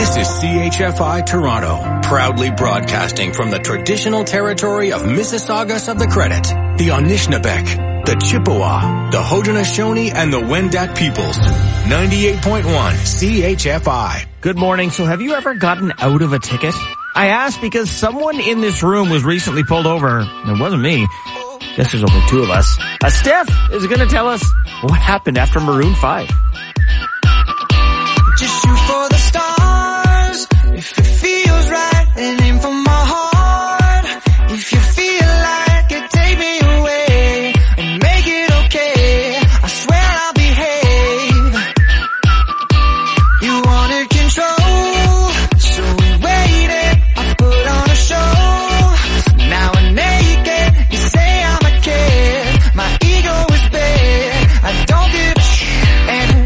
This is CHFI Toronto, proudly broadcasting from the traditional territory of Mississaugas of the Credit, the Anishinaabeg, the Chippewa, the Haudenosaunee, and the Wendat peoples. 98.1 CHFI. Good morning. So have you ever gotten out of a ticket? I asked because someone in this room was recently pulled over. It wasn't me. Guess there's only two of us. Steph is going to tell us what happened after Maroon 5. Just shoot for the stars. If it feels right, and aim for my heart. If you feel like it, take me away and make it okay. I swear I'll behave. You wanted control, so we waited. I put on a show. Now I'm naked. You say I'm a kid. My ego is bad. I don't give a shit.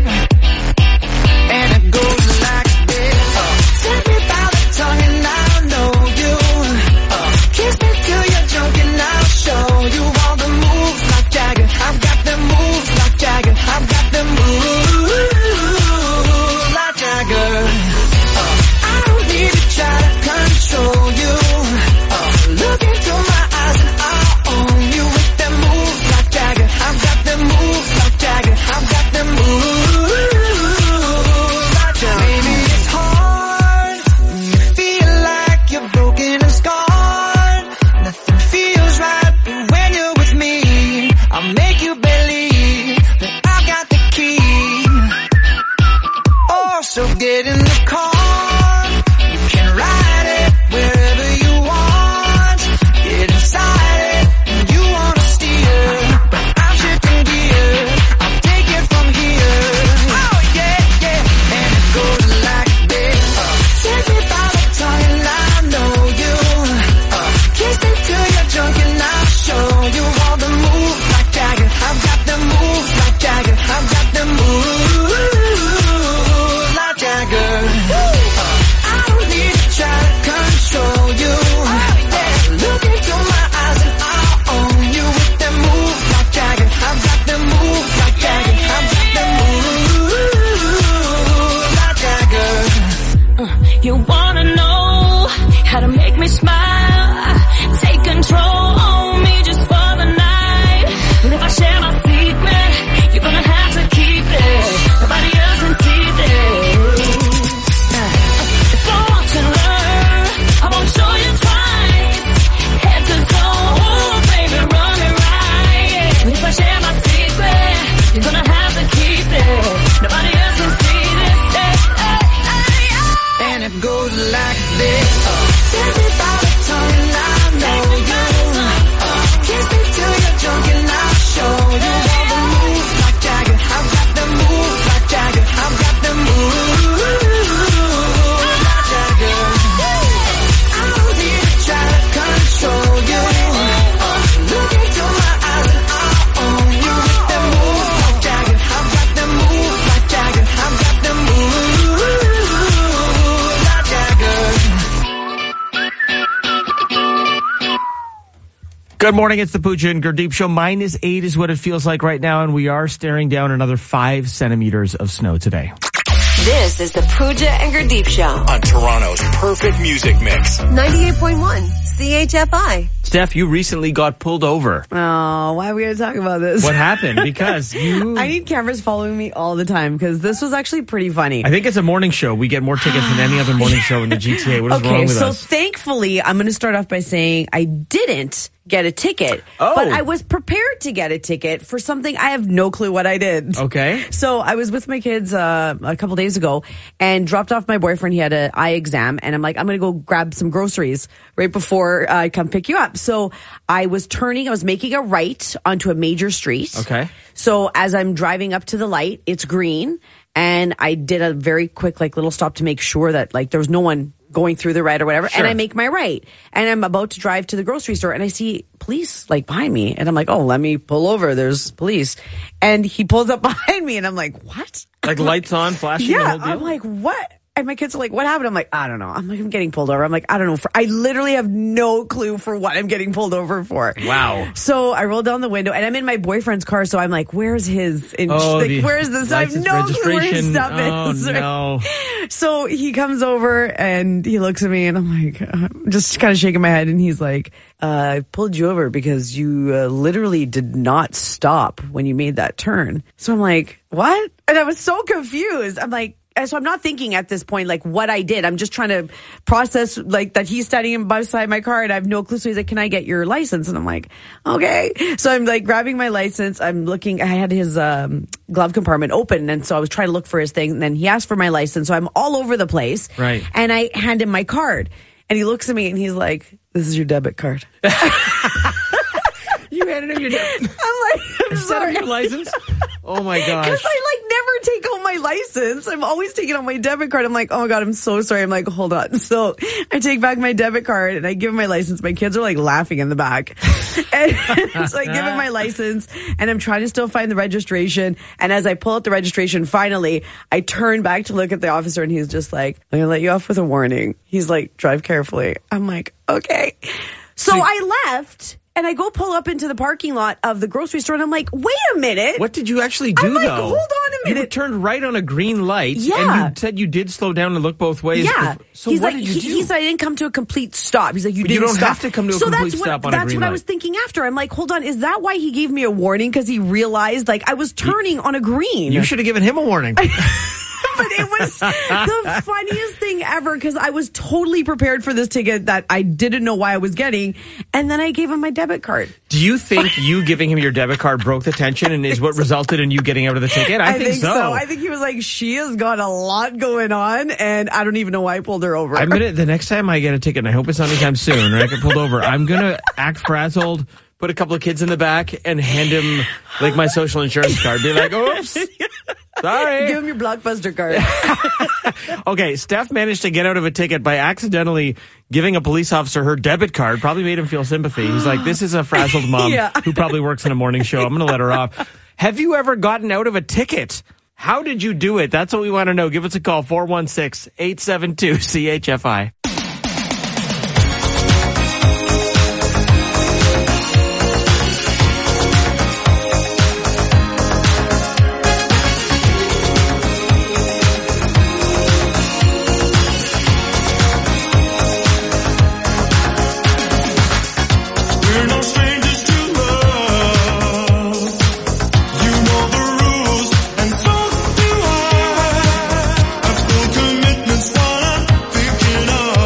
And it goes like this. Take me by the tongue and I'll know you. Kiss me till you're drunk and I'll show you all the moves like Jagger. I've got the moves like Jagger. I've got the moves like Jagger. I don't need to try to control you. Look into my eyes and I'll own you with them moves like Jagger. I've got the moves like Jagger. I've got the moves like Jagger. Maybe it's hard when you feel like you're broken and scarred. Nothing feels right, but when you're with me, I'll make you believe that I've got the key. Oh, so get in the car. You can ride it wherever you want. Get inside it and you wanna steer, but I'm shifting gears. I'll take it from here. Oh yeah, yeah. And it goes like this. Take me by the tongue and I know you. Kiss me till you're drunk and I'll show you all the moves like Jagger. I've got the moves like Jagger. I've got the moves like Jagger. I don't need to try to control you. Look into my eyes and I'll own you with them moves like Jagger. I've got the moves like Jagger. I've got the moves like Jagger. You wanna know how to make me smile? Take control on me just for the night. And if I share my secret, you're gonna have to keep it. Nobody else can see this. If I want to learn, I won't show you twice. Head to toe, baby, run it right. But if I share my secret, you're gonna have to keep it. Nobody else can see this. And it goes like this. Take me by the tongue and I know you. Kiss me till you're drunk and I'll show you all the moves like Jagger. I've got the moves like Jagger. I've got the moves like Jagger. I don't need to try to control you. Look into my eyes and I'll own you with the moves like Jagger. I've got the moves like Jagger. I've got the moves like Jagger. Good morning. It's the Pooja and Gurdeep Show. -8 is what it feels like right now, and we are staring down another 5 centimeters of snow today. This is the Pooja and Gurdeep Show. On Toronto's perfect music mix. 98.1 CHFI. Steph, you recently got pulled over. Oh, why are we going to talk about this? What happened? Because you... I need cameras following me all the time because this was actually pretty funny. I think it's a morning show. We get more tickets than any other morning show in the GTA. What is wrong with so us? thankfully, I'm going to start off by saying I didn't get a ticket. Oh. But I was prepared to get a ticket for something I have no clue what I did. Okay. So I was with my kids a couple days ago and dropped off my boyfriend. He had an eye exam and I'm like, I'm going to go grab some groceries right before I come pick you up. So I was making a right onto a major street. Okay. So as I'm driving up to the light, it's green. And I did a very quick, little stop to make sure that, there was no one going through the red or whatever. Sure. And I make my right. And I'm about to drive to the grocery store and I see police, behind me. And I'm like, oh, let me pull over. There's police. And he pulls up behind me and I'm like, what? Lights on, flashing, the Yeah. whole deal? I'm like, what? And my kids are like, what happened? I'm like, I don't know. I'm getting pulled over. I'm like, I don't know. I literally have no clue for what I'm getting pulled over for. Wow. So I roll down the window and I'm in my boyfriend's car. So I'm like, where's his, where's this? I have no clue where his stuff is. No. So he comes over and he looks at me and I'm like, just kind of shaking my head. And he's like, I pulled you over because you literally did not stop when you made that turn. So I'm like, what? And I was so confused. I'm like, so I'm not thinking at this point, like, what I did. I'm just trying to process, like, that he's standing beside my car and I have no clue. So he's like, can I get your license? And I'm like, okay. So I'm like grabbing my license. I'm looking, I had his glove compartment open. And so I was trying to look for his thing. And then he asked for my license. So I'm all over the place. Right. And I hand him my card. And he looks at me and he's like, this is your debit card. You handed him your debit. I'm like, I'm Instead sorry. of your license? Oh my gosh. Because I never take out my license. I'm always taking out my debit card. I'm like, oh God, I'm so sorry. I'm like, hold on. So I take back my debit card and I give him my license. My kids are like laughing in the back. And so I give him my license and I'm trying to still find the registration. And as I pull out the registration, finally, I turn back to look at the officer and he's just like, I'm going to let you off with a warning. He's like, drive carefully. I'm like, okay. So I left. And I go pull up into the parking lot of the grocery store and I'm like, wait a minute. What did you actually do, I'm like, though? hold on a minute. You turned right on a green light. Yeah. And you said you did slow down and look both ways. Yeah. So He's what like, did you do? He said I didn't come to a complete stop. He's like, you But you didn't don't stop. have to come to a complete stop on a That's green what I light. was thinking after. I'm like, hold on. Is that why he gave me a warning? Because he realized like I was turning on a green. You should have given him a warning. But it was the funniest thing ever because I was totally prepared for this ticket that I didn't know why I was getting. And then I gave him my debit card. Do you think you giving him your debit card broke the tension and is what resulted in you getting out of the ticket? I think so. I think he was like, she has got a lot going on and I don't even know why I pulled her over. The next time I get a ticket, and I hope it's not anytime soon, or I get pulled over, I'm going to act frazzled, put a couple of kids in the back and hand him like my social insurance card. Be like, oops. Sorry. Give him your Blockbuster card. Okay, Steph managed to get out of a ticket by accidentally giving a police officer her debit card. Probably made him feel sympathy. He's like, this is a frazzled mom who probably works in a morning show. I'm going to let her off. Have you ever gotten out of a ticket? How did you do it? That's what we want to know. Give us a call, 416-872-CHFI. Commitments, what I'm thinking of.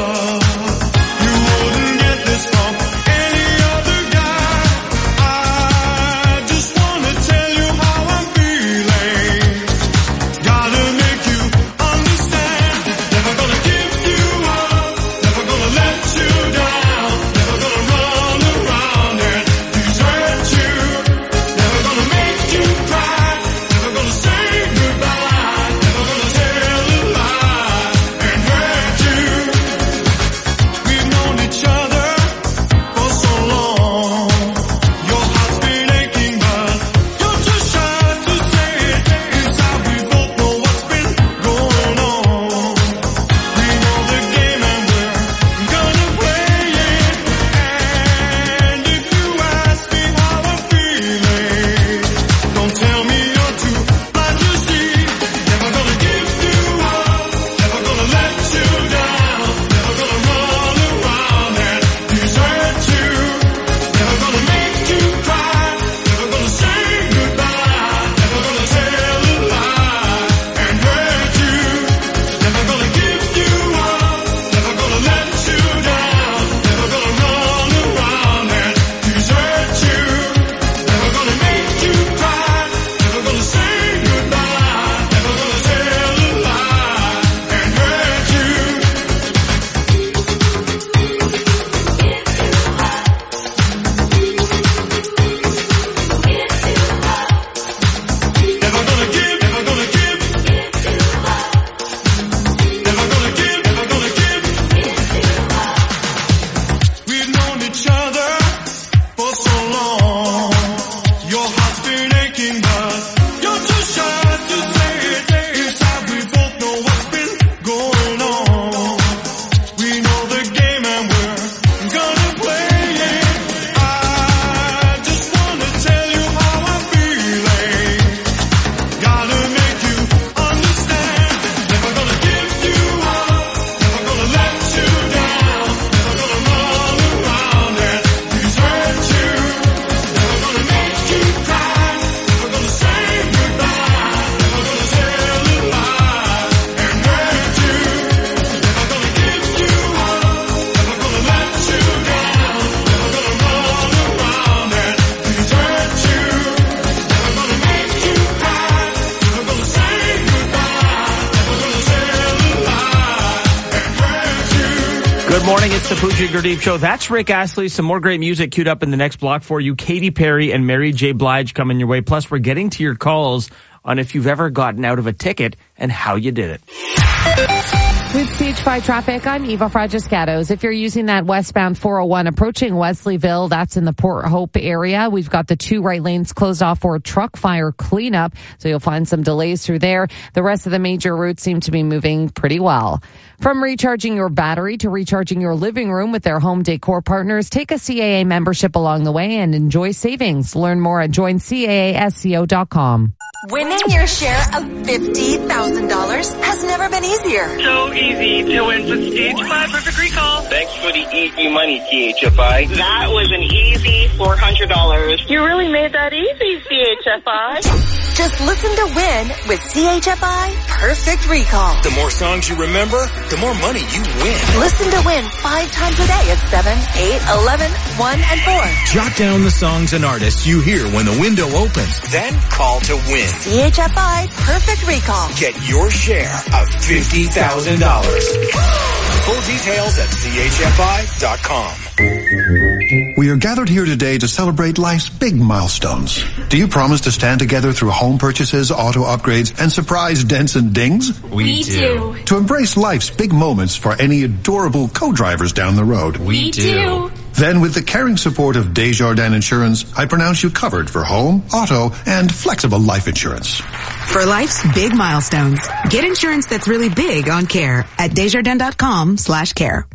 Good morning, it's the Pooja Gurdeep Show. That's Rick Astley. Some more great music queued up in the next block for you. Katy Perry and Mary J. Blige coming your way. Plus, we're getting to your calls on if you've ever gotten out of a ticket and how you did it. With CH5 traffic, I'm Eva Fragiscatos. If you're using that westbound 401 approaching Wesleyville, that's in the Port Hope area. We've got the 2 right lanes closed off for truck fire cleanup, so you'll find some delays through there. The rest of the major routes seem to be moving pretty well. From recharging your battery to recharging your living room with their home decor partners, take a CAA membership along the way and enjoy savings. Learn more at joincaasco.com. Winning your share of $50,000 has never been easier. So easy to win with CHFI Perfect Recall. Thanks for the easy money, CHFI. That was an easy $400. You really made that easy, CHFI. Just listen to win with CHFI Perfect Recall. The more songs you remember, the more money you win. Listen to win 5 times a day at 7, 8, 11, 1, and 4. Jot down the songs and artists you hear when the window opens. Then call to win. CHFI Perfect Recall. Get your share of $50,000. Full details at chfi.com. We are gathered here today to celebrate life's big milestones. Do you promise to stand together through home purchases, auto upgrades, and surprise dents and dings? We do. To embrace life's big moments for any adorable co-drivers down the road? We do. Then with the caring support of Desjardins Insurance, I pronounce you covered for home, auto, and flexible life insurance. For life's big milestones, get insurance that's really big on care at Desjardins.com/care.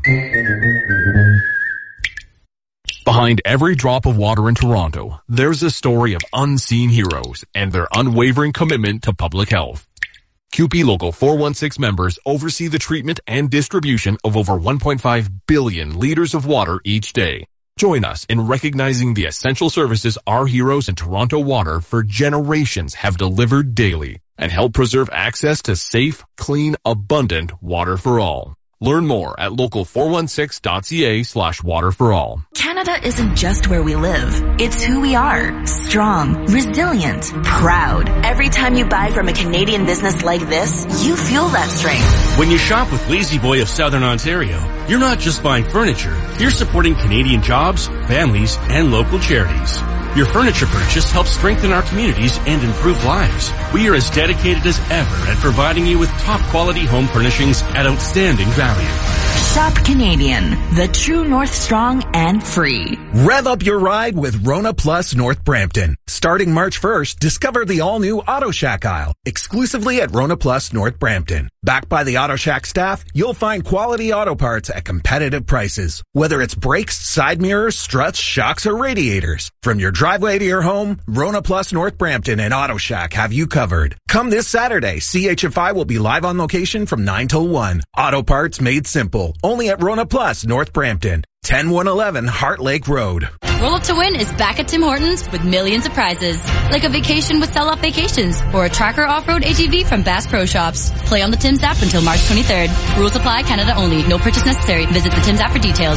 Behind every drop of water in Toronto, there's a story of unseen heroes and their unwavering commitment to public health. CUPE Local 416 members oversee the treatment and distribution of over 1.5 billion liters of water each day. Join us in recognizing the essential services our heroes in Toronto Water for generations have delivered daily and help preserve access to safe, clean, abundant water for all. Learn more at local416.ca/waterforall. Canada isn't just where we live. It's who we are. Strong, resilient, proud. Every time you buy from a Canadian business like this, you feel that strength. When you shop with Lazy Boy of Southern Ontario, you're not just buying furniture. You're supporting Canadian jobs, families, and local charities. Your furniture purchase helps strengthen our communities and improve lives. We are as dedicated as ever at providing you with top-quality home furnishings at outstanding value. Shop Canadian, the true North Strong and free. Rev up your ride with Rona Plus North Brampton. Starting March 1st, discover the all-new Auto Shack aisle, exclusively at Rona Plus North Brampton. Backed by the Auto Shack staff, you'll find quality auto parts at competitive prices. Whether it's brakes, side mirrors, struts, shocks, or radiators. From your driveway to your home, Rona Plus North Brampton and Auto Shack have you covered. Come this Saturday. CHFI will be live on location from 9 till 1. Auto parts made simple. Only at Rona Plus North Brampton. 10111 Heart Lake Road. Roll Up to Win is back at Tim Hortons with millions of prizes. Like a vacation with Sell Off Vacations or a tracker off-road ATV from Bass Pro Shops. Play on the Tim's app until March 23rd. Rules apply, Canada only. No purchase necessary. Visit the Tim's app for details.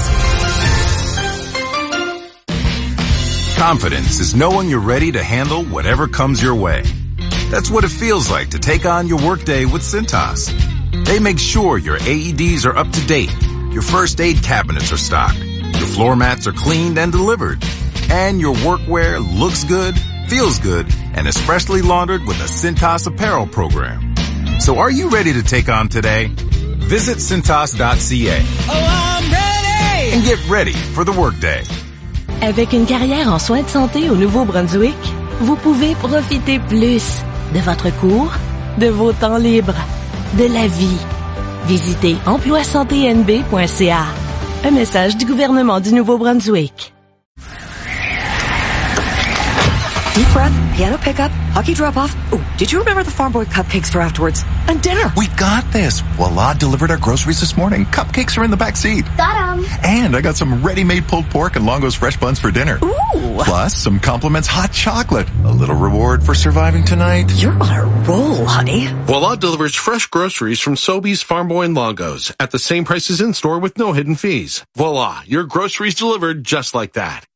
Confidence is knowing you're ready to handle whatever comes your way. That's what it feels like to take on your workday with Cintas. They make sure your AEDs are up to date, your first aid cabinets are stocked, your floor mats are cleaned and delivered, and your workwear looks good, feels good, and is freshly laundered with a Cintas apparel program. So are you ready to take on today? Visit Cintas.ca. Oh, I'm ready! And get ready for the workday. Avec une carrière en soins de santé au Nouveau-Brunswick, vous pouvez profiter plus de votre cours, de vos temps libres, de la vie. Visitez emploisanténb.ca. Un message du gouvernement du Nouveau-Brunswick. Deep breath, piano pickup, hockey drop-off. Ooh, did you remember the Farm Boy cupcakes for afterwards? And dinner. We got this. Voila delivered our groceries this morning. Cupcakes are in the back seat. Got 'em. And I got some ready-made pulled pork and Longo's fresh buns for dinner. Ooh. Plus some compliments hot chocolate. A little reward for surviving tonight. You're on a roll, honey. Voila delivers fresh groceries from Sobeys, Farm Boy, and Longo's at the same prices in-store with no hidden fees. Voila, your groceries delivered just like that.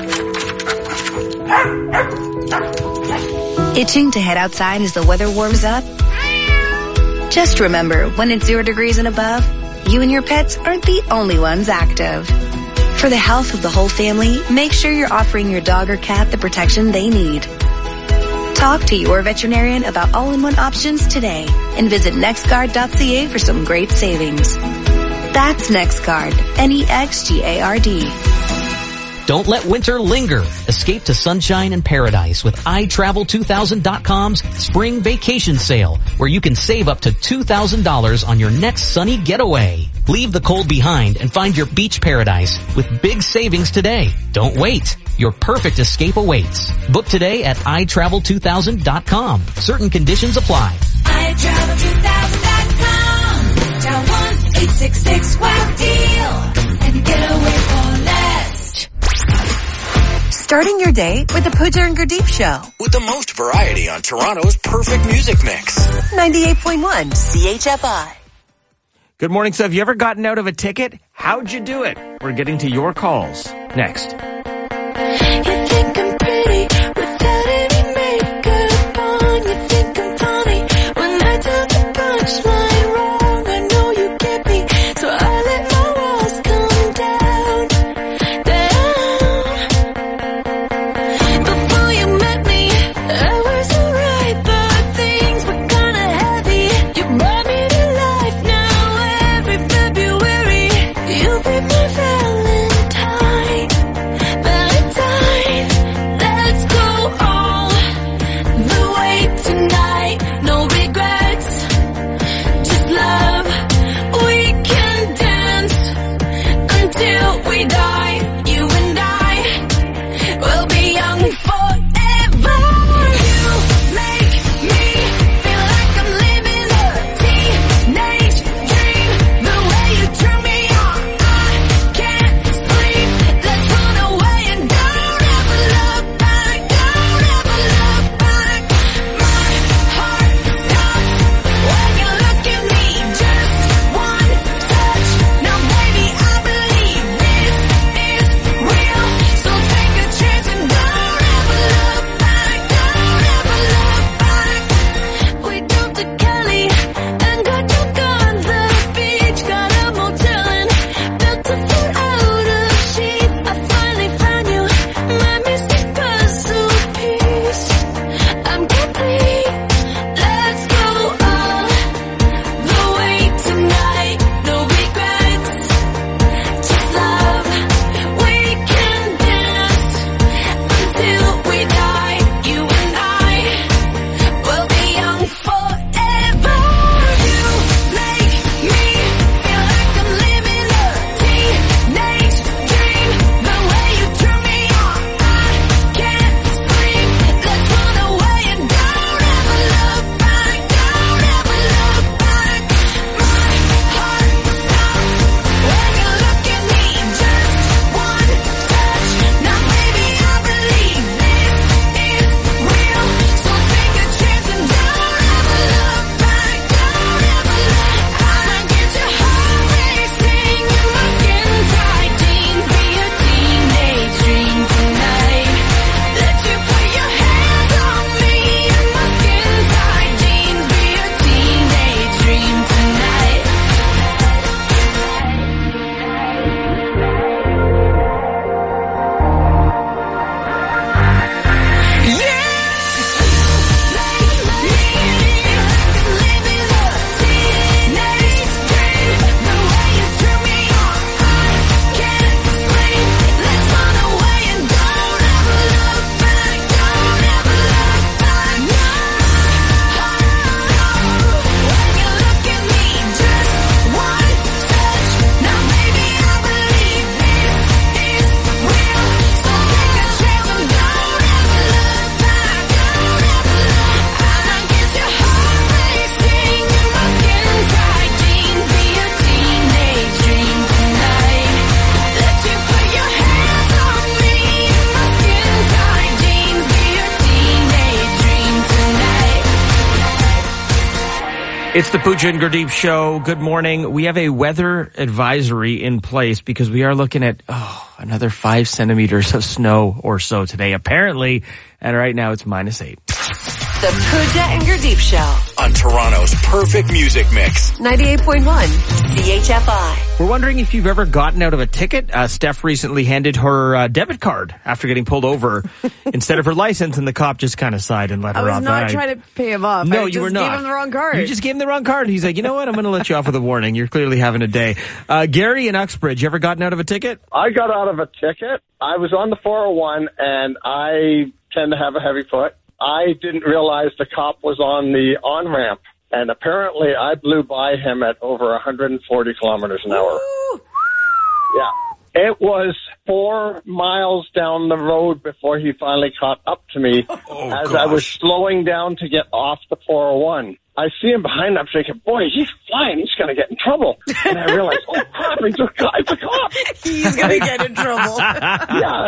Itching to head outside as the weather warms up? Just remember, when it's 0 degrees and above, you and your pets aren't the only ones active. For the health of the whole family, make sure you're offering your dog or cat the protection they need. Talk to your veterinarian about all-in-one options today and visit nextguard.ca for some great savings. That's NextGuard, NEXGARD. Don't let winter linger. Escape to sunshine and paradise with iTravel2000.com's spring vacation sale, where you can save up to $2,000 on your next sunny getaway. Leave the cold behind and find your beach paradise with big savings today. Don't wait. Your perfect escape awaits. Book today at iTravel2000.com. Certain conditions apply. iTravel2000.com. Dial 1-866-WOW-DEAL and get away for less. Starting your day with the Pooja and Gurdeep Show. With the most variety on Toronto's perfect music mix. 98.1 CHFI. Good morning. So have you ever gotten out of a ticket? How'd you do it? We're getting to your calls next. You think I'm pretty without any makeup on. You think I'm funny when I tell the punchline wrong. I know you get me, so I let my walls come down. Before you met me, I was alright, but things were kinda heavy. You brought me to life now every February. You be my Valentine. Let's go all the way tonight. No regrets, just love. We can dance until we die. You and I will be young forever. You make me feel like I'm living a teenage dream. The way you turn me on, I can't sleep. Let's run away and don't ever look back. Don't ever look back. My heart stops when you look at me. Just one touch. Now baby, I believe this is real. So take a chance and don't ever look back. Don't ever look back. We drove to Cali and got drunk on the beach. Got a motel and built a fort out of sheep. I finally found you, my mystic puzzle piece. I'm complete. Let's go all the way tonight. No regrets, just love. We can dance until we die. You and I will be young forever. You make me feel like I'm living a teenage dream. The way you turn me on, I can't sleep. Let's run away and don't ever look back. Don't ever look back. My heart stops when you look at me. Just one touch. Now baby, I believe this is real. So take a chance and don't ever look back. Don't ever look. I get your heart racing in my skin tight jeans. Be a teenage dream tonight. Let you put your hands on me in my skin tight jeans. Be a teenage dream tonight. It's the Pooja and Gurdeep Show. Good morning. We have a weather advisory in place because we are looking at, another 5 centimeters of snow or so today, apparently. And right now it's -8. The Pooja and Gurdeep Show. On Toronto's perfect music mix. 98.1 CHFI. We're wondering if you've ever gotten out of a ticket. Steph recently handed her debit card after getting pulled over instead of her license, and the cop just kind of sighed and let her off. I was not trying to pay him off. No, I you were not. gave him the wrong card. You just gave him the wrong card. He's like, you know what? I'm going to let you off with a warning. You're clearly having a day. Gary in Uxbridge, you ever gotten out of a ticket? I got out of a ticket. I was on the 401, and I tend to have a heavy foot. I didn't realize the cop was on the on-ramp, and apparently I blew by him at over 140 kilometers an hour. Ooh. Yeah. It was 4 miles down the road before he finally caught up to me as I was slowing down to get off the 401. I see him behind. I'm thinking, boy, he's flying. He's going to get in trouble. And I realize, oh, crap, it's a cop. He's going to get in trouble. Yeah.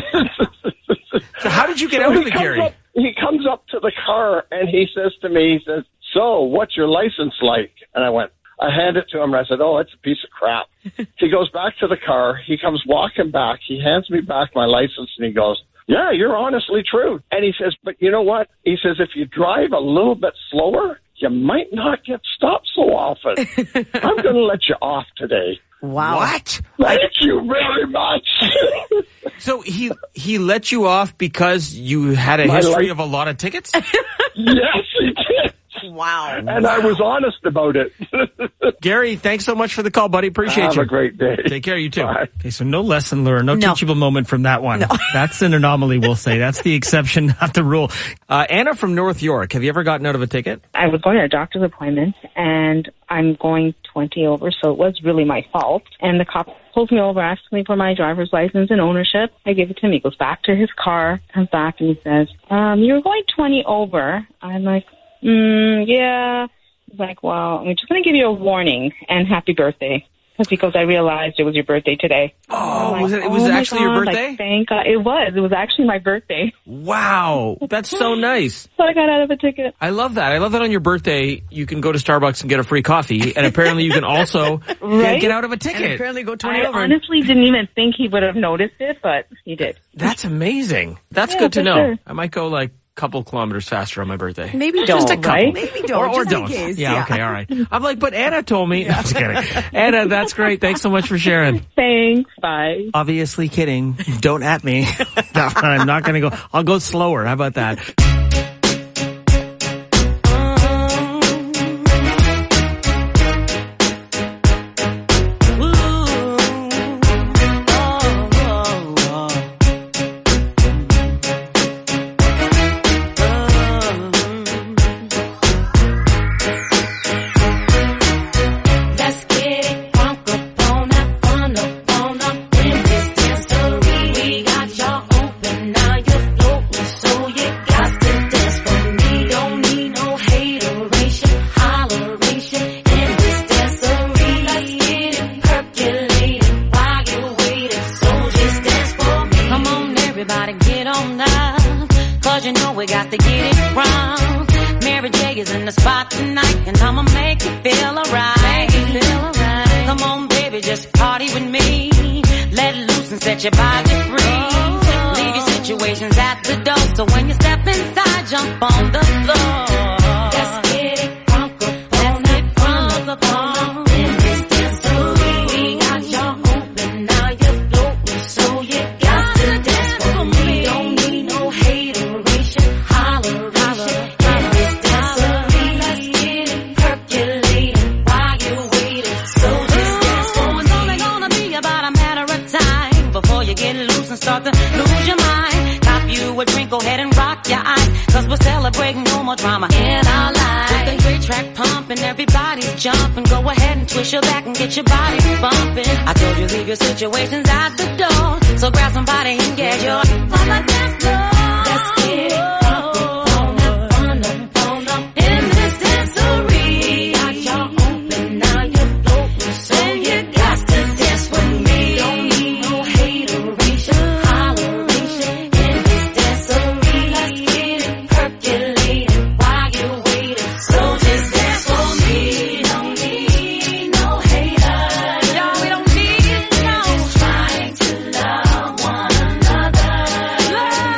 So how did you get out of it, Gary? He comes up to the car, and he says to me, he says, so what's your license like? And I hand it to him, and I said, oh, it's a piece of crap. He goes back to the car. He comes walking back. He hands me back my license, and he goes, yeah, you're honestly true. And he says, but you know what? He says, if you drive a little bit slower, you might not get stopped so often. I'm going to let you off today. Wow. What? Thank you very much. So he let you off because you had a history of a lot of tickets? Yes, he did. Wow. And I was honest about it. Gary, thanks so much for the call, buddy. Appreciate you. Have a great day. Take care, you too. Bye. Okay, so no lesson learned, no teachable moment from that one. No. That's an anomaly, we'll say. That's the exception, not the rule. Anna from North York, have you ever gotten out of a ticket? I was going to a doctor's appointment, and I'm going 20 over, so it was really my fault. And the cop pulls me over, asks me for my driver's license and ownership. I give it to him. He goes back to his car, comes back, and he says, you're going 20 over. I'm like, yeah. He's like, well, I'm just going to give you a warning and happy birthday. That's because I realized it was your birthday today. Oh, like, it was actually your birthday? Like, thank God. It was. It was actually my birthday. Wow. That's so nice. So I got out of a ticket. I love that. I love that on your birthday, you can go to Starbucks and get a free coffee. And apparently you can also get out of a ticket. And apparently go 20 I over. honestly didn't even think he would have noticed it, but he did. That's amazing. That's good to know. Sure. I might go like couple kilometers faster on my birthday. Maybe just don't, a couple. right? Maybe don't. Or just in don't. case. Yeah, okay, all right. I'm like, but Anna told me. No, I'm just kidding. Anna, that's great. Thanks so much for sharing. Thanks. Bye. Obviously kidding. Don't at me. No, I'm not going to go. I'll go slower. How about that? Situations at the door, so grab somebody and get your on the dance floor. Let's get it on up in this dancery. Got y'all open, now you're floating, so you got to dance with me. Don't need no hateration, holleration in this dancery. Let's get it percolating while you're waiting, so just dance for me. Don't need no haters, y'all, we don't need trying to love one another.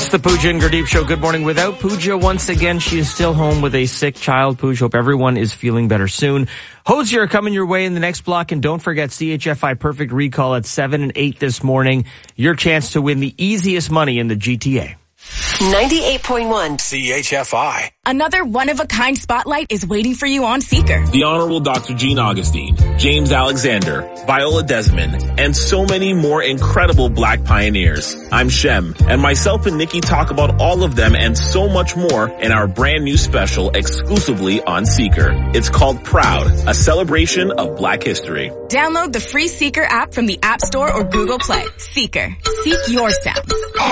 It's the Pooja and Gurdeep Show. Good morning. Without Pooja, once again, she is still home with a sick child. Pooja, hope everyone is feeling better soon. Hosier coming your way in the next block. And don't forget CHFI Perfect Recall at 7 and 8 this morning. Your chance to win the easiest money in the GTA. 98.1 CHFI. Another one-of-a-kind spotlight is waiting for you on Seeker. The Honorable Dr. Gene Augustine, James Alexander, Viola Desmond, and so many more incredible Black pioneers. I'm Shem, and myself and Nikki talk about all of them and so much more in our brand new special exclusively on Seeker. It's called Proud, a celebration of Black history. Download the free Seeker app from the App Store or Google Play. Seeker. Seek your sound.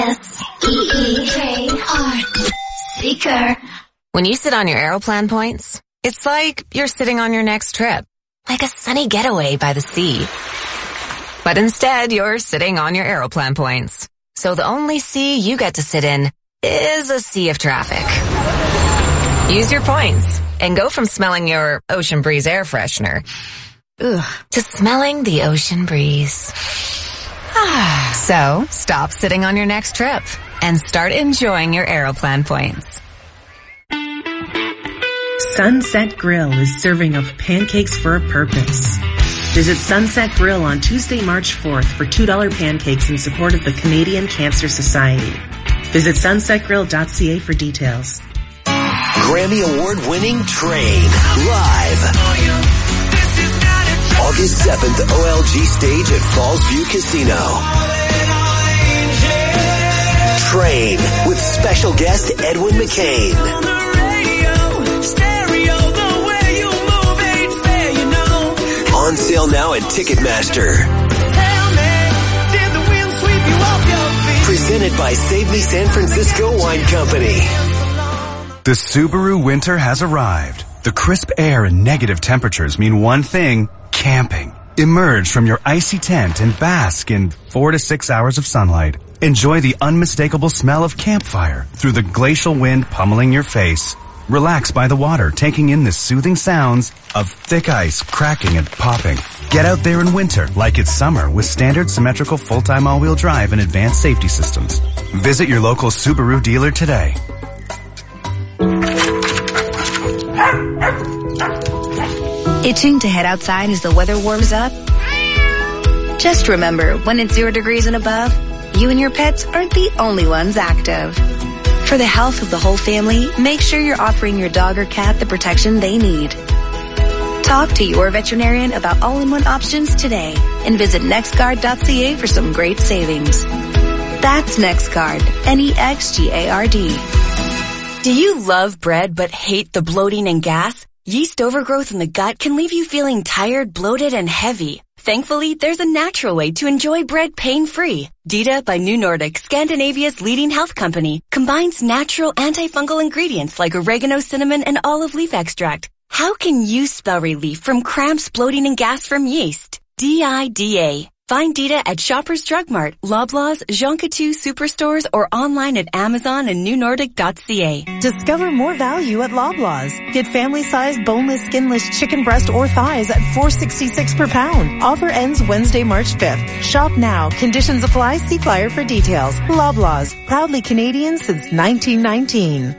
S-E-E-K-R. Seeker. When you sit on your Aeroplan points, it's like you're sitting on your next trip. Like a sunny getaway by the sea. But instead, you're sitting on your Aeroplan points. So the only sea you get to sit in is a sea of traffic. Use your points and go from smelling your Ocean Breeze air freshener to smelling the ocean breeze. So, stop sitting on your next trip and start enjoying your Aeroplan points. Sunset Grill is serving up pancakes for a purpose. Visit Sunset Grill on Tuesday, March 4th for $2 pancakes in support of the Canadian Cancer Society. Visit sunsetgrill.ca for details. Grammy Award-winning Train, live. August 7th, OLG stage at Falls View Casino. Train with special guest Edwin McCain. On sale now at Ticketmaster. Presented by Save Me San Francisco Wine Company. The Subaru winter has arrived. The crisp air and negative temperatures mean one thing: camping. Emerge from your icy tent and bask in 4 to 6 hours of sunlight. Enjoy the unmistakable smell of campfire through the glacial wind pummeling your face. Relax by the water, taking in the soothing sounds of thick ice cracking and popping. Get out there in winter like it's summer with standard symmetrical full-time all-wheel drive and advanced safety systems. Visit your local Subaru dealer today. Itching to head outside as the weather warms up? Just remember, when it's 0 degrees and above, you and your pets aren't the only ones active. For the health of the whole family, make sure you're offering your dog or cat the protection they need. Talk to your veterinarian about all-in-one options today and visit nextguard.ca for some great savings. That's NextGuard, Nexgard. Do you love bread but hate the bloating and gas? Yeast overgrowth in the gut can leave you feeling tired, bloated, and heavy. Thankfully, there's a natural way to enjoy bread pain-free. Dita by New Nordic, Scandinavia's leading health company, combines natural antifungal ingredients like oregano, cinnamon, and olive leaf extract. How can you spell relief from cramps, bloating, and gas from yeast? DIDA. Find Dita at Shoppers Drug Mart, Loblaws, Jean Coutu Superstores, or online at Amazon and newnordic.ca. Discover more value at Loblaws. Get family-sized boneless, skinless chicken breast or thighs at $4.66 per pound. Offer ends Wednesday, March 5th. Shop now. Conditions apply. See flyer for details. Loblaws. Proudly Canadian since 1919.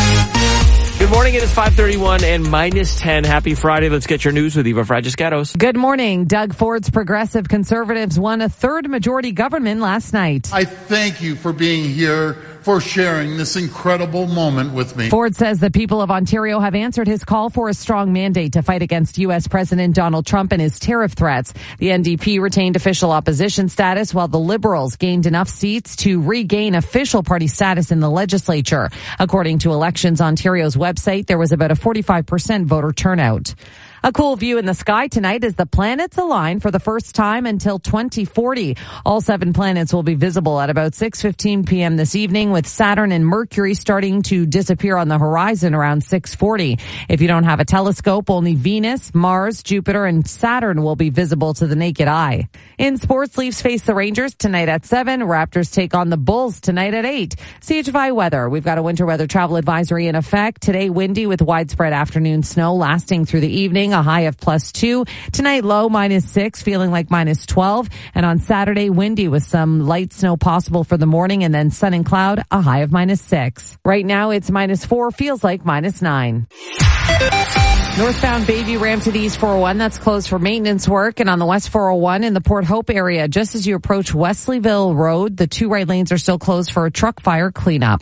Good morning. It is 5:31 and minus 10. Happy Friday. Let's get your news with Eva Fragiscatos. Good morning. Doug Ford's Progressive Conservatives won a third majority government last night. I thank you for being here, for sharing this incredible moment with me. Ford says the people of Ontario have answered his call for a strong mandate to fight against U.S. President Donald Trump and his tariff threats. The NDP retained official opposition status while the Liberals gained enough seats to regain official party status in the legislature. According to Elections Ontario's website, there was about a 45% voter turnout. A cool view in the sky tonight as the planets align for the first time until 2040. All 7 planets will be visible at about 6:15 p.m. this evening, with Saturn and Mercury starting to disappear on the horizon around 6:40. If you don't have a telescope, only Venus, Mars, Jupiter, and Saturn will be visible to the naked eye. In sports, Leafs face the Rangers tonight at 7. Raptors take on the Bulls tonight at 8. CHFI weather. We've got a winter weather travel advisory in effect today. Saturday, windy with widespread afternoon snow lasting through the evening, a high of +2. Tonight, low -6, feeling like -12. And on Saturday, windy with some light snow possible for the morning, and then sun and cloud, a high of -6. Right now, it's -4, feels like -9. Northbound Bayview ramp to the East 401, that's closed for maintenance work. And on the West 401 in the Port Hope area, just as you approach Wesleyville Road, the 2 right lanes are still closed for a truck fire cleanup.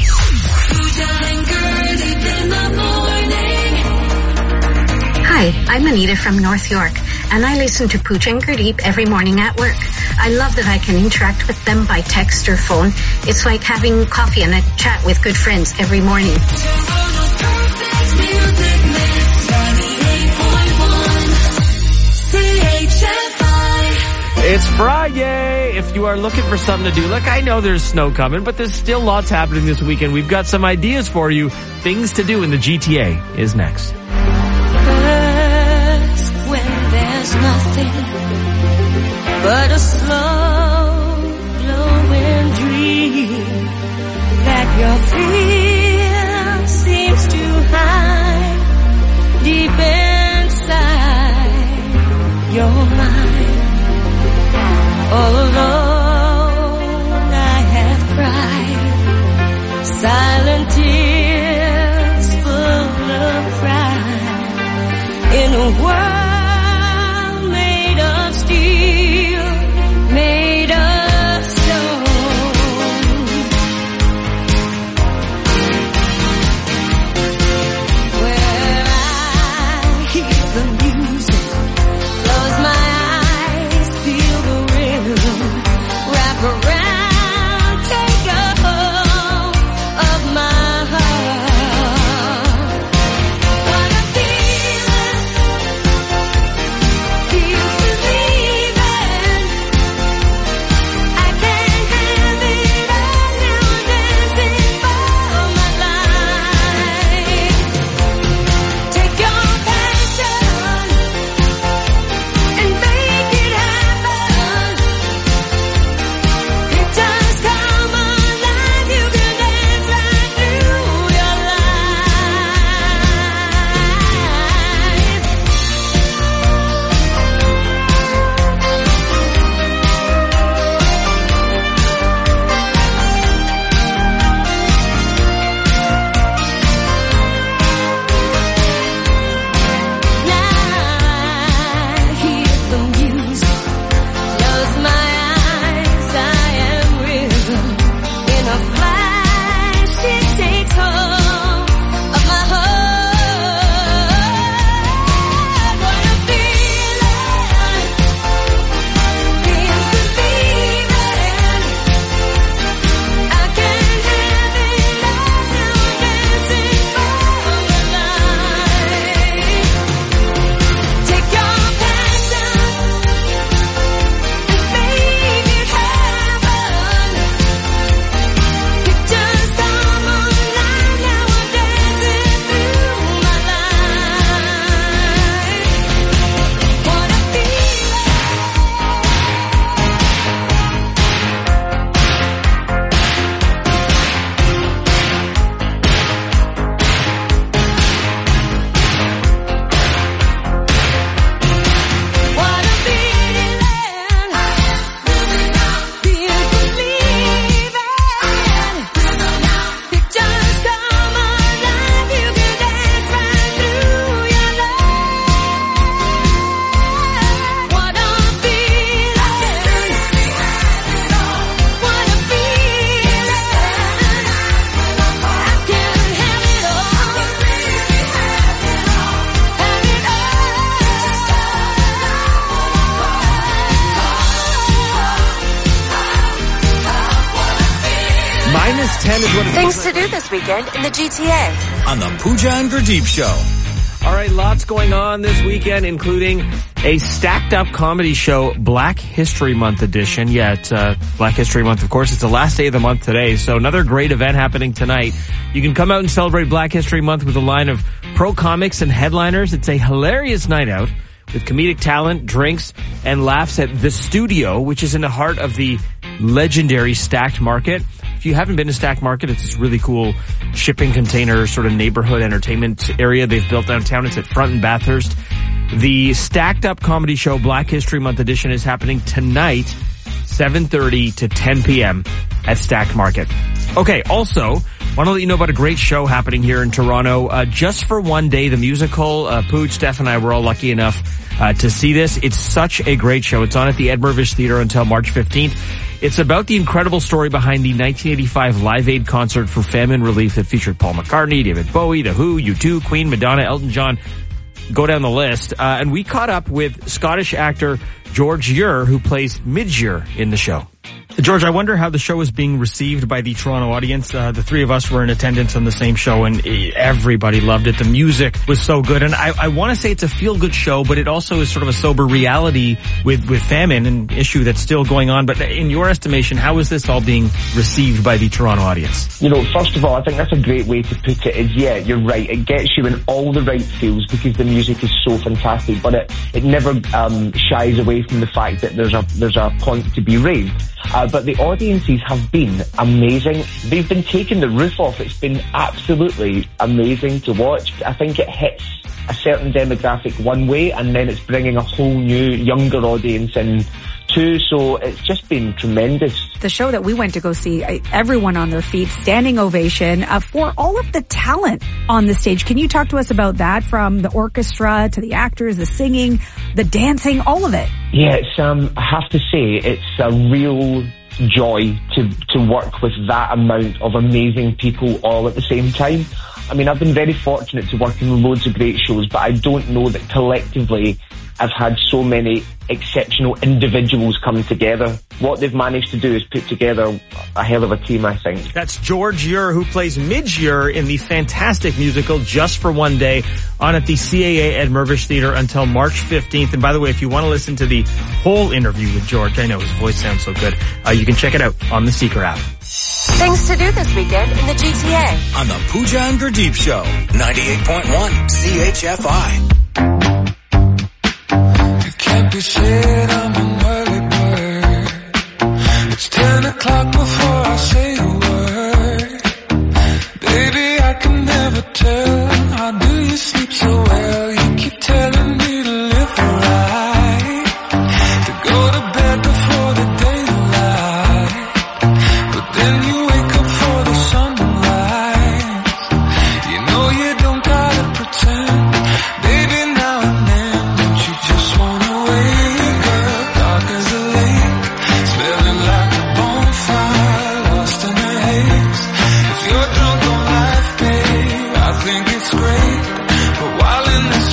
Hi, I'm Anita from North York, and I listen to Pooja and Gurdeep every morning at work. I love that I can interact with them by text or phone. It's like having coffee and a chat with good friends every morning. It's Friday. If you are looking for something to do, look, I know there's snow coming, but there's still lots happening this weekend. We've got some ideas for you. Things to do in the GTA is next. When there's nothing but a slow glowing dream that your fear seems to hide deep inside your mind. All alone I have cried silent tears full of pride in a world made of steel, made of stone. Where I hear the music, close my eyes, feel the rhythm, wrap around, take a hold of my heart. What a feeling, feels believing. I can't have it all now, dancing for my life. Take your passion and make it happen. It just come alive, you can dance right through your hear the music, close my eyes, I am rhythm. In a flash, it takes hold of my heart. What a feeling, feels believing. I can't have it all now, dancing for my life. Take your passion and make it happen. It just come alive, now I'm dancing through my life. What a -10 is what it Things to do this weekend in the GTA. On the Pooja and Gurdeep Show. All right, lots going on this weekend, including a stacked up comedy show, Black History Month edition. Yeah, it's Black History Month, of course. It's the last day of the month today, so another great event happening tonight. You can come out and celebrate Black History Month with a line of pro comics and headliners. It's a hilarious night out with comedic talent, drinks, and laughs at The Studio, which is in the heart of the legendary Stacked Market. If you haven't been to Stack Market, it's this really cool shipping container sort of neighborhood entertainment area they've built downtown. It's at Front and Bathurst. The Stacked Up Comedy Show Black History Month edition is happening tonight, 7:30 to 10 p.m. at Stacked Market. Okay, also, want to let you know about a great show happening here in Toronto. Just for One Day, the musical. Pooch, Steph, and I were all lucky enough to see this. It's such a great show. It's on at the Ed Mirvish Theatre until March 15th. It's about the incredible story behind the 1985 Live Aid concert for famine relief that featured Paul McCartney, David Bowie, The Who, U2, Queen, Madonna, Elton John. Go down the list. And we caught up with Scottish actor George Ure, who plays Midge in the show. George, I wonder how the show is being received by the Toronto audience. The three of us were in attendance on the same show, and everybody loved it. The music was so good. And I want to say it's a feel-good show, but it also is sort of a sober reality with famine, an issue that's still going on. But in your estimation, how is this all being received by the Toronto audience? You know, first of all, I think that's a great way to put it is, yeah, you're right. It gets you in all the right feels because the music is so fantastic, but it never shies away from the fact that there's a point to be raised. But the audiences have been amazing. They've been taking the roof off. It's been absolutely amazing to watch. I think it hits a certain demographic one way, and then it's bringing a whole new, younger audience in too. So it's just been tremendous. The show that we went to go see, everyone on their feet, standing ovation for all of the talent on the stage. Can you talk to us about that, from the orchestra to the actors, the singing, the dancing, all of it? Yeah, it's, I have to say, it's a real joy to work with that amount of amazing people all at the same time. I mean, I've been very fortunate to work in loads of great shows, but I don't know that collectively I've had so many exceptional individuals come together. What they've managed to do is put together a hell of a team, I think. That's George Ure, who plays Midge Ure in the fantastic musical Just for One Day, on at the CAA Ed Mirvish Theatre until March 15th. And by the way, if you want to listen to the whole interview with George, I know his voice sounds so good, you can check it out on the Seeker app. Things to do this weekend in the GTA. On the Pooja and Gurdeep Show, 98.1 CHFI. Can't be said I'm an early bird. It's 10 o'clock before I say a word. Baby, I can never tell. How do you sleep so well? You keep telling me to live right, to go to bed before the daylight, but then you wake up for the sunrise. You know you don't gotta pretend. Baby, now and then, don't you just wanna think it's great, but while in this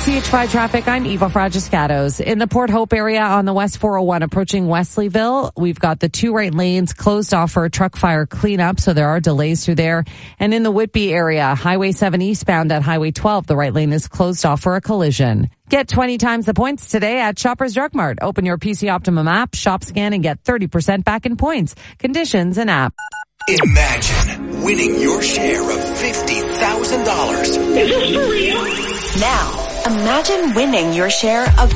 CH5 traffic, I'm Eva Fragiscatos. In the Port Hope area on the West 401 approaching Wesleyville, we've got the 2 right lanes closed off for a truck fire cleanup, so there are delays through there. And in the Whitby area, Highway 7 eastbound at Highway 12, the right lane is closed off for a collision. Get 20 times the points today at Shoppers Drug Mart. Open your PC Optimum app, shop, scan, and get 30% back in points. Conditions and app. Imagine winning your share of $50,000. Is this for real? Now, imagine winning your share of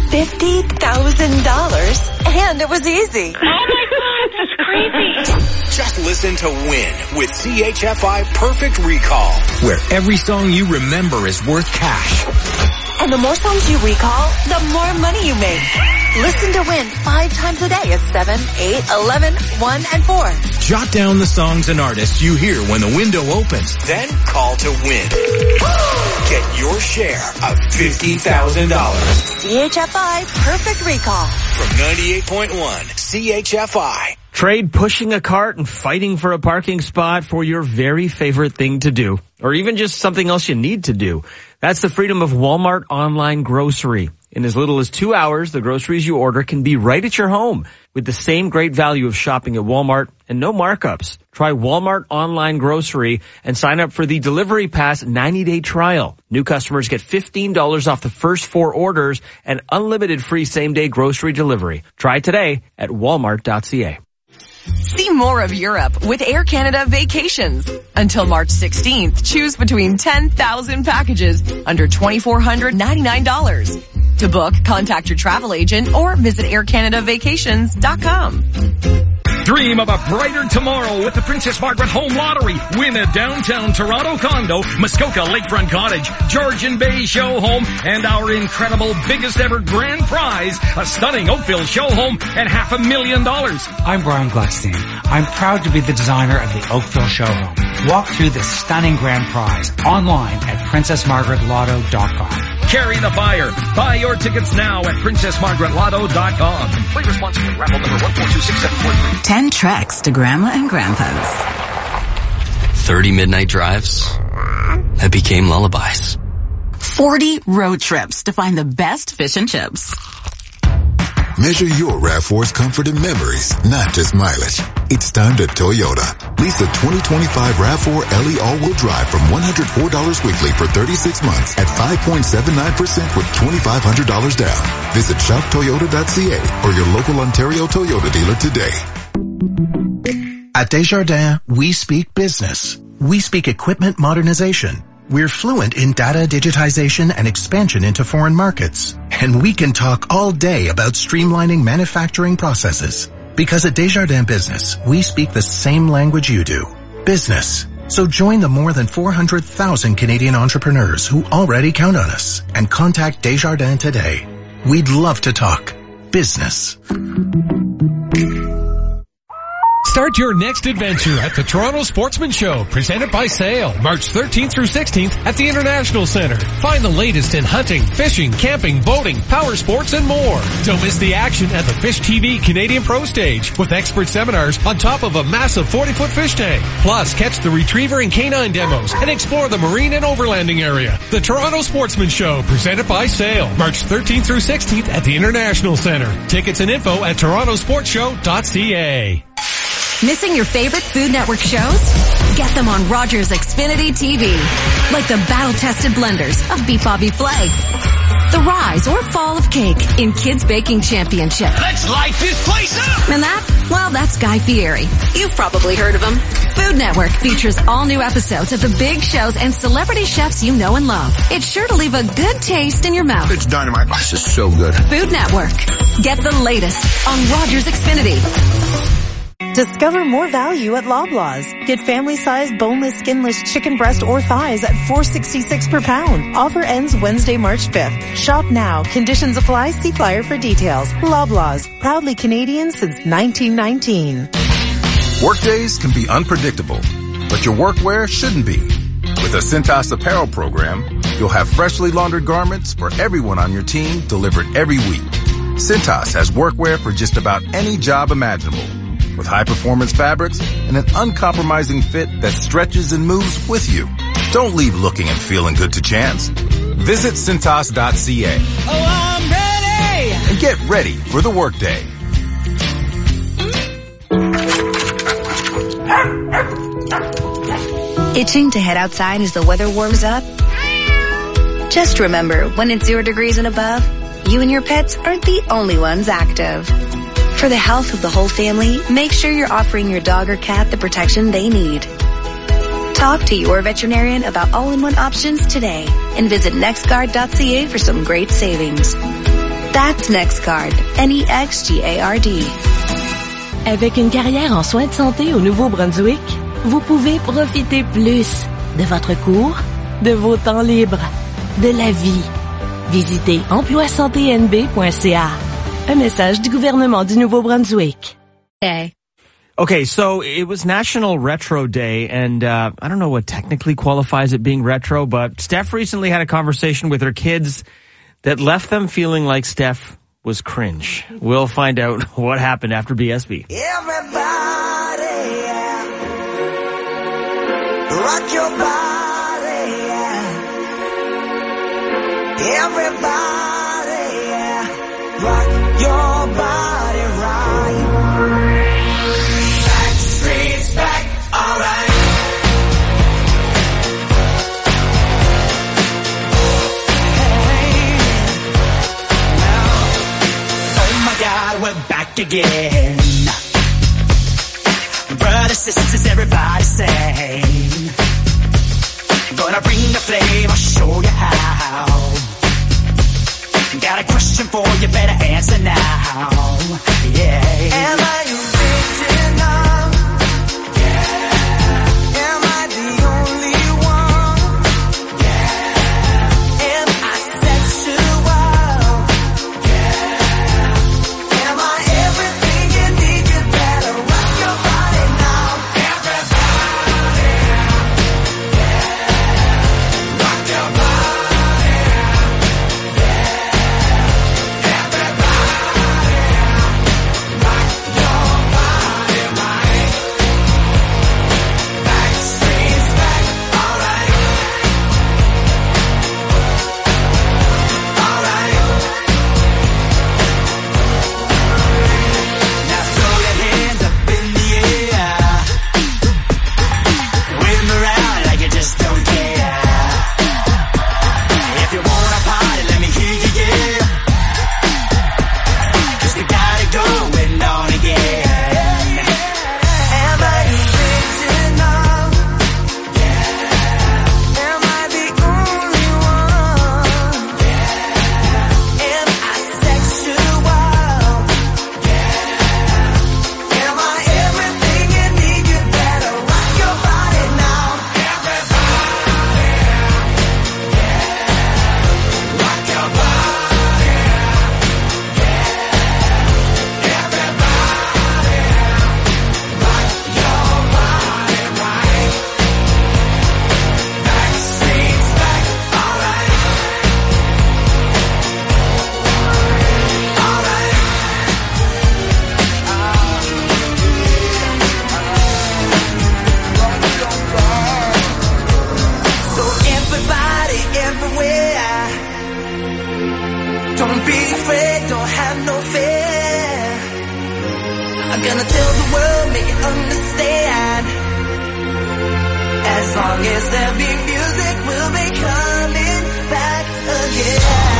$50,000 and it was easy. Oh my God, that's crazy. Just listen to Win with CHFI Perfect Recall, where every song you remember is worth cash. And the more songs you recall, the more money you make. Listen to Win 5 times a day at 7, 8, 11, 1, and 4. Jot down the songs and artists you hear when the window opens. Then call to win. Get your share of $50,000. CHFI Perfect Recall. From 98.1 CHFI. Trade pushing a cart and fighting for a parking spot for your very favorite thing to do, or even just something else you need to do. That's the freedom of Walmart Online Grocery. In as little as 2 hours, the groceries you order can be right at your home with the same great value of shopping at Walmart and no markups. Try Walmart Online Grocery and sign up for the Delivery Pass 90-day trial. New customers get $15 off the first 4 orders and unlimited free same-day grocery delivery. Try today at walmart.ca. See more of Europe with Air Canada Vacations. Until March 16th, choose between 10,000 packages under $2,499. To book, contact your travel agent or visit aircanadavacations.com. Dream of a brighter tomorrow with the Princess Margaret Home Lottery. Win a downtown Toronto condo, Muskoka Lakefront Cottage, Georgian Bay show home, and our incredible biggest ever grand prize, a stunning Oakville show home and $500,000. I'm Brian Gluckstein. I'm proud to be the designer of the Oakville show home. Walk through this stunning grand prize online at princessmargaretlotto.com. Carry the fire. Buy your tickets now at princessmargaretlotto.com. Play responsibly. Raffle number 1426743. 10 treks to Grandma and Grandpa's. 30 midnight drives that became lullabies. 40 road trips to find the best fish and chips. Measure your RAV4's comfort and memories, not just mileage. It's time to Toyota. Lease a 2025 RAV4 LE all-wheel drive from $104 weekly for 36 months at 5.79% with $2,500 down. Visit shoptoyota.ca or your local Ontario Toyota dealer today. At Desjardins, we speak business. We speak equipment modernization. We're fluent in data digitization and expansion into foreign markets. And we can talk all day about streamlining manufacturing processes. Because at Desjardins Business, we speak the same language you do. Business. So join the more than 400,000 Canadian entrepreneurs who already count on us and contact Desjardins today. We'd love to talk business. Start your next adventure at the Toronto Sportsman Show, presented by Sail, March 13th through 16th at the International Centre. Find the latest in hunting, fishing, camping, boating, power sports, and more. Don't miss the action at the Fish TV Canadian Pro Stage with expert seminars on top of a massive 40-foot fish tank. Plus, catch the retriever and canine demos and explore the marine and overlanding area. The Toronto Sportsman Show, presented by Sail, March 13th through 16th at the International Centre. Tickets and info at torontosportshow.ca. Missing your favorite Food Network shows? Get them on Rogers Xfinity TV. Like the battle-tested blenders of Beef Bobby Flay, the rise or fall of cake in Kids Baking Championship. Let's light this place up! And that, well, that's Guy Fieri. You've probably heard of him. Food Network features all new episodes of the big shows and celebrity chefs you know and love. It's sure to leave a good taste in your mouth. It's dynamite. This is so good. Food Network. Get the latest on Rogers Xfinity. Discover more value at Loblaws. Get family-sized boneless, skinless chicken breast or thighs at $4.66 per pound. Offer ends Wednesday, March 5th. Shop now. Conditions apply. See flyer for details. Loblaws. Proudly Canadian since 1919. Workdays can be unpredictable, but your workwear shouldn't be. With a Cintas apparel program, you'll have freshly laundered garments for everyone on your team delivered every week. Cintas has workwear for just about any job imaginable, with high-performance fabrics and an uncompromising fit that stretches and moves with you. Don't leave looking and feeling good to chance. Visit Cintas.ca. Oh, I'm ready! And get ready for the workday. Itching to head outside as the weather warms up? Just remember, when it's 0 degrees and above, you and your pets aren't the only ones active. For the health of the whole family, make sure you're offering your dog or cat the protection they need. Talk to your veterinarian about all-in-one options today and visit nextguard.ca for some great savings. That's NextGuard, N-E-X-G-A-R-D. Avec une carrière en soins de santé au Nouveau-Brunswick, vous pouvez profiter plus de votre cours, de vos temps libres, de la vie. Visitez emploisanténb.ca. Un message du gouvernement du Nouveau-Brunswick. Okay, so it was National Retro Day, and I don't know what technically qualifies it being retro, but Steph recently had a conversation with her kids that left them feeling like Steph was cringe. We'll find out what happened after BSB. Everybody, yeah. Rock your body, yeah. Everybody, yeah. Rock your body right. Backstreet's back, alright. Hey, now, oh my God, we're back again. Brothers, sisters, everybody sing. Gonna bring the flame, I'll show you how. Got a question for you, better answer now. Yeah. Am I original? Yeah. Am I the only one? Yeah. Am I sexual? Yeah. Am I everything you need? You better rock your body now. Everybody. Yeah. Rock your body. Don't be afraid, don't have no fear. I'm gonna tell the world, make it understand. As long as there be music, we'll be coming back again.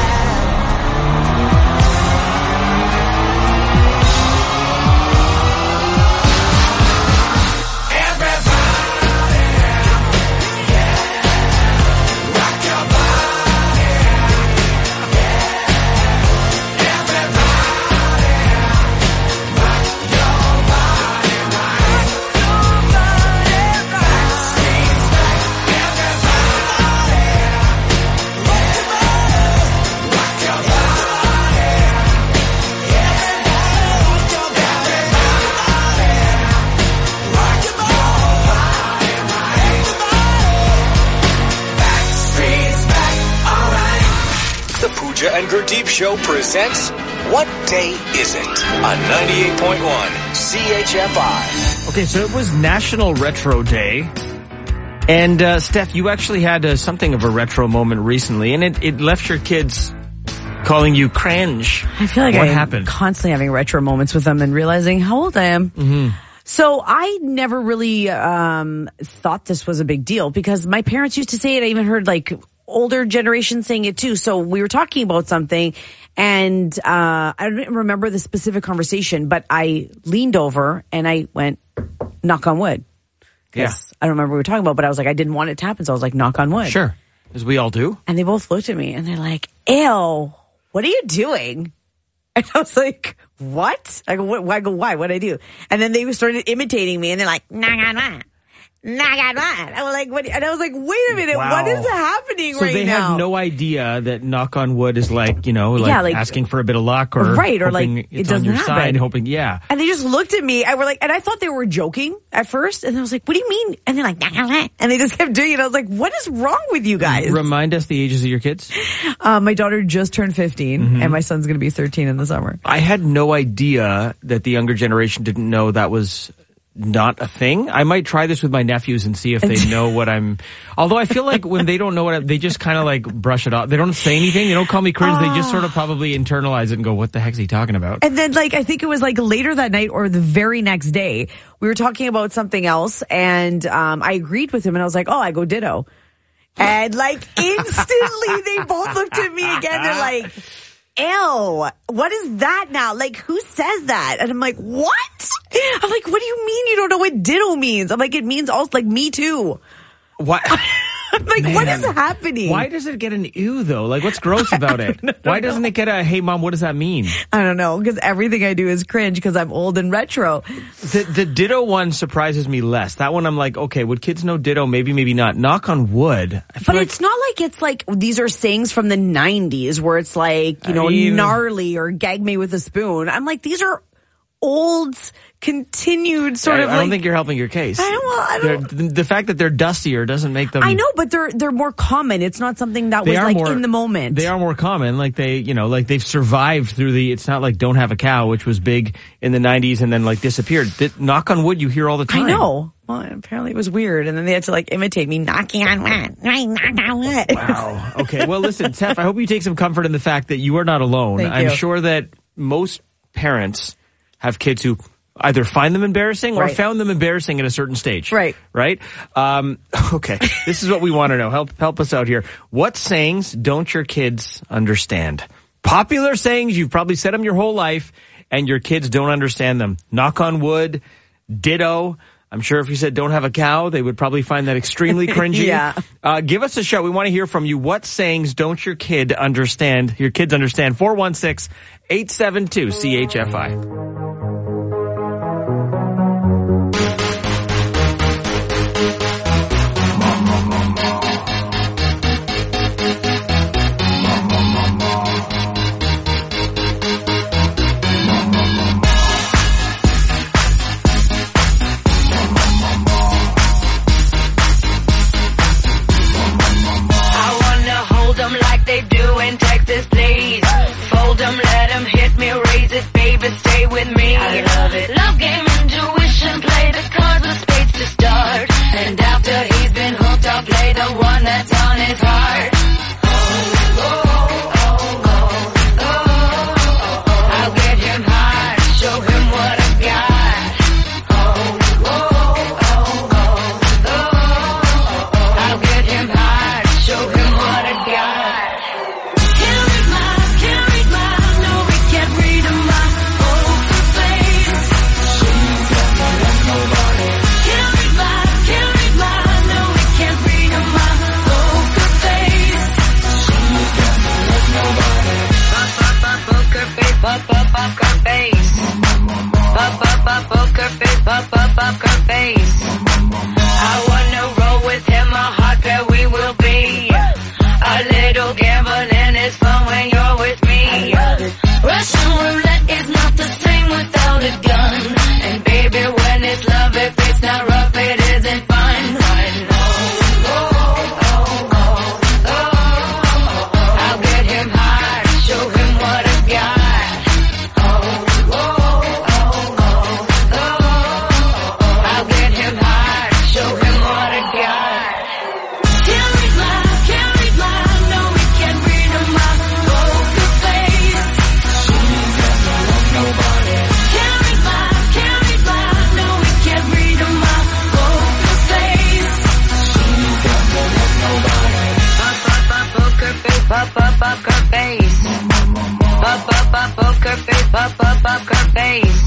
And Gurdeep Show presents What Day Is It? On 98.1 CHFI. Okay, so it was National Retro Day. And Steph, you actually had something of a retro moment recently, and it left your kids calling you cringe. I feel like what I'm happened? Constantly having retro moments with them and realizing how old I am. Mm-hmm. So I never really thought this was a big deal because my parents used to say it. I even heard like older generations saying it too. So we were talking about something, and I don't remember the specific conversation, but I leaned over and I went, knock on wood. Yeah. I don't remember what we were talking about, but I was like, I didn't want it to happen, so I was like, knock on wood. Sure, as we all do. And they both looked at me and they're like, ew, what are you doing? And I was like, what? I go, why? What'd I do? And then they started imitating me and they're like, knock on wood. I was like, what? And I was like, wait a minute, Wow. what is happening So right now? they have no idea that knock on wood is like, like asking for a bit of luck, or right, or hoping like it's it on doesn't your happen. side, hoping, yeah. And they just looked at me. And I thought they were joking at first. And I was like, what do you mean? And they're like, and they just kept doing it. I was like, what is wrong with you guys? Remind us the ages of your kids. My daughter just turned 15 and my son's going to be 13 in the summer. I had no idea that the younger generation didn't know that was not a thing. I might try this with my nephews and see if they know what I'm, although I feel like when they don't know what they just kind of like brush it off. They don't say anything. They don't call me cringe. They just sort of probably internalize it and go, what the heck's he talking about? And then I think it was later that night or the very next day, we were talking about something else and, I agreed with him and I was like, oh, I go ditto. And instantly they both looked at me again. They're like, ew, what is that now? Who says that? And I'm like, what? I'm like, what do you mean you don't know what ditto means? I'm like, it means also me too. What? I'm like, what is happening? Why does it get an ew though? What's gross about it? Why doesn't it get a, hey mom, what does that mean? I don't know, because everything I do is cringe because I'm old and retro. The ditto one surprises me less. That one I'm like, okay, would kids know ditto? Maybe, maybe not. Knock on wood. But it's not it's these are sayings from the 90s where it's gnarly or gag me with a spoon. I'm like, these are old, continued sort of I don't think you're helping your case. I don't. The fact that they're dustier doesn't make them. I know, but they're more common. It's not something that was in the moment. They are more common. They've survived through it's not like don't have a cow, which was big in the 90s and then disappeared. Knock on wood, you hear all the time. I know. Well, apparently it was weird, and then they had to imitate me knocking on wood. Knock on wood. Wow. Okay. Well, listen, Steph, I hope you take some comfort in the fact that you are not alone. I'm sure that most parents have kids who either find them embarrassing or found them embarrassing at a certain stage. Right. Right? Okay. This is what we want to know. Help us out here. What sayings don't your kids understand? Popular sayings, you've probably said them your whole life, and your kids don't understand them. Knock on wood, ditto. I'm sure if you said don't have a cow, they would probably find that extremely cringy. Yeah. Give us a show. We want to hear from you. What sayings don't your kids understand? 416-872-CHFI. Stay with me. poker face. Poker face, poker face.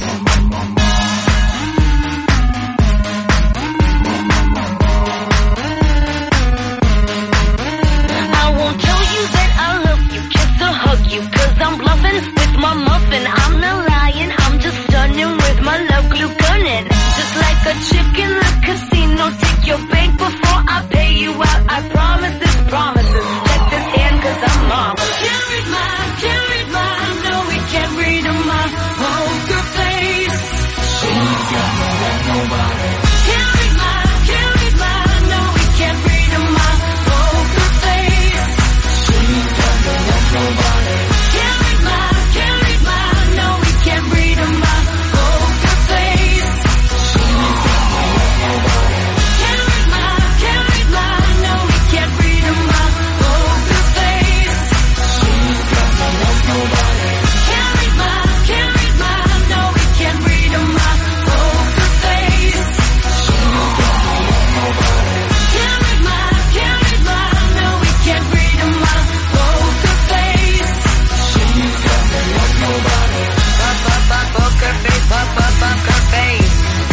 I won't tell you that I love you, just to hug you, 'cause I'm bluffing with my muffin. I'm not lying, I'm just stunning with my love glue gunning. Just like a chick in the casino, take your bank before I pay you out. I promise this promises. Check this hand 'cause I'm marvelous. Can't read mine, no we can't read my poker face. She's got no like nobody. Can't read mine, no we can't read my poker face. She's got no like nobody. Can't read mine, no we can't read my poker face. She's got no like nobody. Can't read mine, no we can't read my poker face. She's got no like nobody. Can't read mine, no we can't read my poker face. She's got no like nobody. Can't read mine, no we can't read my poker face. She's got no like nobody. Poker face, poker face.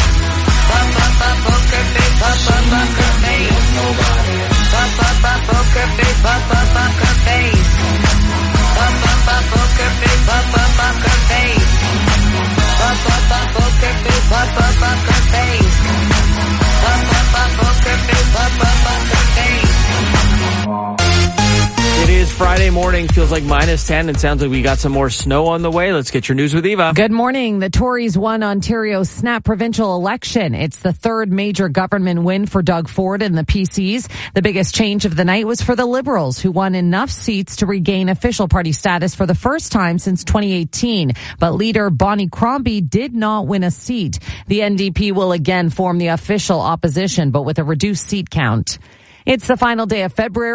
Poker face, poker face. Nobody. Poker face, poker face. Poker face, poker face. Poker face, poker face. Poker face, poker face. It is Friday morning, feels like -10, and sounds like we got some more snow on the way. Let's get your news with Eva. Good morning. The Tories won Ontario's snap provincial election. It's the third major government win for Doug Ford and the PCs. The biggest change of the night was for the Liberals, who won enough seats to regain official party status for the first time since 2018. But leader Bonnie Crombie did not win a seat. The NDP will again form the official opposition, but with a reduced seat count. It's the final day of February.